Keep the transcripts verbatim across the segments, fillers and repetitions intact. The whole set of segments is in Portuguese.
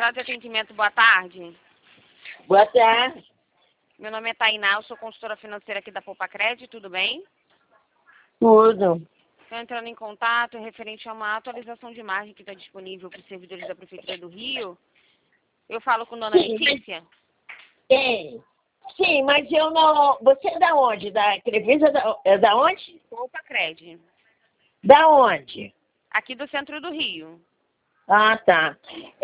Central de Atendimento, boa tarde. Boa tarde. Meu nome é Tainá, eu sou consultora financeira aqui da Poupa Crédito, tudo bem? Tudo. Estou entrando em contato referente a uma atualização de margem que está disponível para os servidores da Prefeitura do Rio. Eu falo com Dona Sim, Letícia? Tem. Sim, mas eu não... Você é da onde? Da Crefisa? Da... É da onde? Poupa Crédito. Da onde? Aqui do centro do Rio. Ah, tá.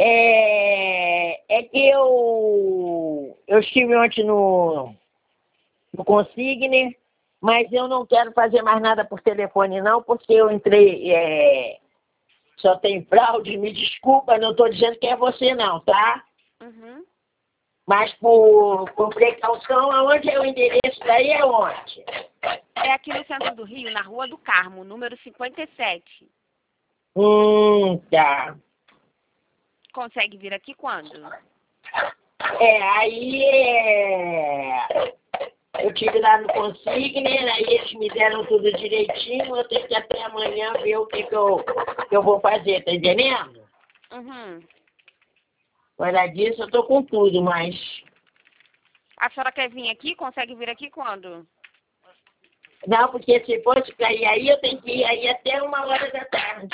É, é que eu... Eu estive ontem no... No Consigne, mas eu não quero fazer mais nada por telefone, não, porque eu entrei... É... Só tem fraude, me desculpa, não estou dizendo que é você, não, tá? Uhum. Mas por, por precaução, aonde é o endereço daí é onde? É aqui no centro do Rio, na Rua do Carmo, número cinquenta e sete. Hum, tá. Consegue vir aqui quando? É, aí é... eu tive lá no Consigne, aí eles me deram tudo direitinho, eu tenho que até amanhã ver o que, que, eu, que eu vou fazer, tá entendendo? Uhum. Fora disso, eu tô com tudo, mas... A senhora quer vir aqui? Consegue vir aqui quando? Não, porque se fosse pra ir aí, eu tenho que ir aí até uma hora da tarde.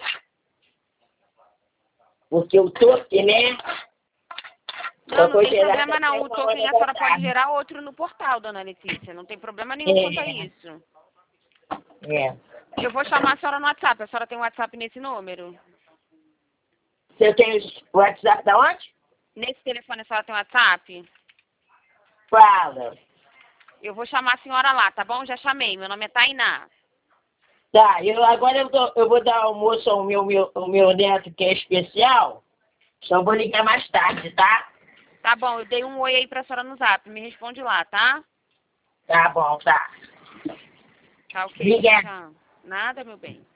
Porque o toque, né? Não, não Vou tem gerar problema até não. O uma token hora a da senhora pode tarde. gerar outro no portal, Dona Letícia. Não tem problema nenhum quanto a É, isso. é. Eu vou chamar a senhora no WhatsApp. A senhora tem um WhatsApp nesse número? Você tem o WhatsApp da onde? Nesse telefone a senhora tem WhatsApp? Fala. Eu vou chamar a senhora lá, tá bom? Já chamei. Meu nome é Tainá. Tá, eu, agora eu, tô, eu vou dar almoço ao meu, meu, ao meu neto, que é especial. Só vou ligar mais tarde, tá? Tá bom, eu dei um oi aí pra senhora no Zap. Me responde lá, tá? Tá bom, tá. Tá ok. Obrigada. Tchau. Nada, meu bem.